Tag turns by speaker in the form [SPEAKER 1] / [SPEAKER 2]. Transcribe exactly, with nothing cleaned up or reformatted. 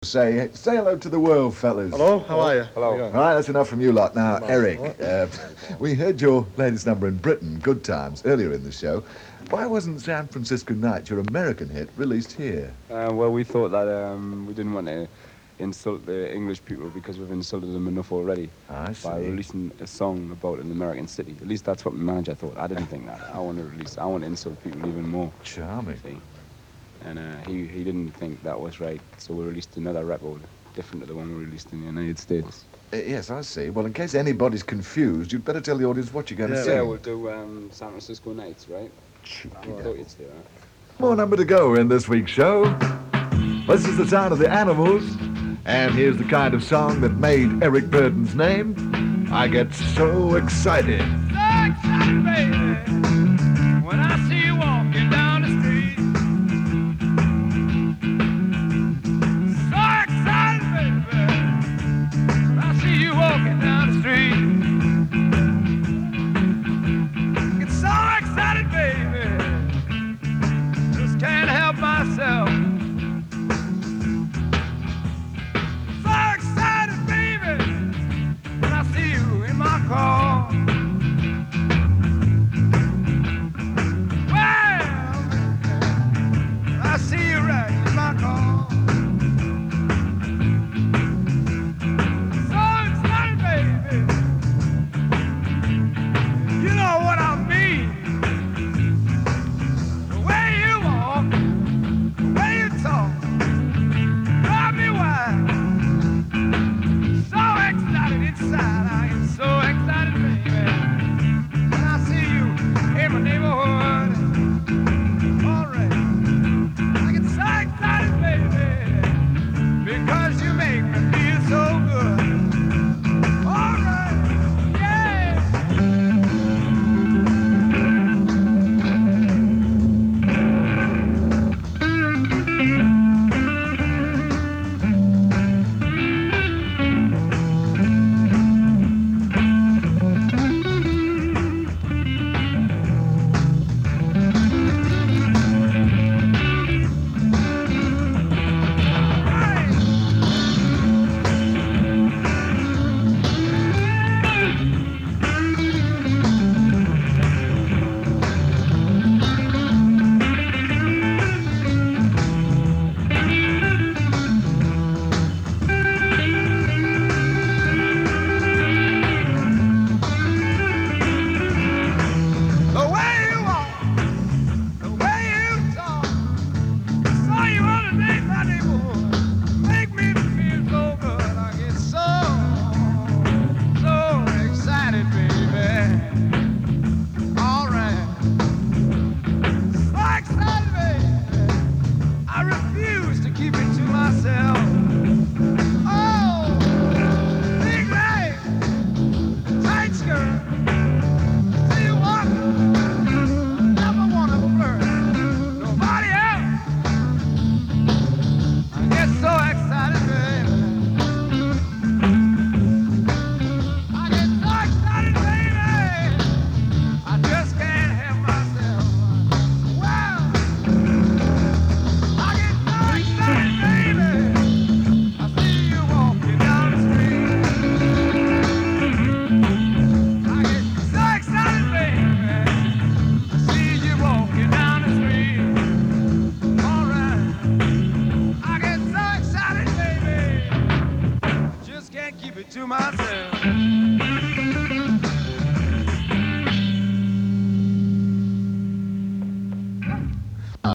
[SPEAKER 1] Say, say hello to the world, fellas.
[SPEAKER 2] Hello, how are you?
[SPEAKER 3] Hello.
[SPEAKER 1] All right, that's enough from you lot. Now,
[SPEAKER 2] Come on,
[SPEAKER 1] Eric,
[SPEAKER 2] what?
[SPEAKER 1] uh, we heard your latest number in Britain, Good Times, earlier in the show. Why wasn't San Francisco Night, your American hit, released here?
[SPEAKER 3] Uh, well, we thought that um, we didn't want to insult the English people because we've insulted them enough already
[SPEAKER 1] I see.
[SPEAKER 3] by releasing a song about an American city. At least that's what my manager thought. I didn't think that. I want to release. I want to insult people even more.
[SPEAKER 1] Charming.
[SPEAKER 3] See? And uh, he he didn't think that was right, so we released another record different to the one we released in the United States.
[SPEAKER 1] Uh, yes, I see. Well, in case anybody's confused, you'd better tell the audience what you're going to
[SPEAKER 2] Yeah,
[SPEAKER 1] sing.
[SPEAKER 3] Yeah, we'll do um, San Francisco Nights, right? I thought you'd say that.
[SPEAKER 1] More number to go in this week's show. This is the sound of the Animals, and here's the kind of song that made Eric Burden's name. I get so excited.
[SPEAKER 4] So excited, baby, when I see you walking down the street. So excited, baby, when I see you walking down the street. Get so excited, baby, just can't help myself. So excited, baby, when I see you in my car. I see you right in my car. So excited, baby. You know what I mean. The way you walk, the way you talk, drive me wild. So excited inside, I am so excited, baby. When I see you in my neighborhood. All right. I get so excited, baby, because you make me feel so good. All right, yeah. The way you walk, the way you talk, saw you underneath my neighborhood, make me feel so good. I get so, so excited, baby. All right, so excited, baby. I refuse to keep it to myself. Oh, big leg, tight skirt. See you walking. Never wanna flirt. Nobody else. I get so excited, baby. I get so excited, baby. I just can't help myself. Wow. I get so excited, baby. I see you walking down the street. I get so excited, baby. I see you walking down the street. All right. I get so excited, baby. Just can't keep it to myself.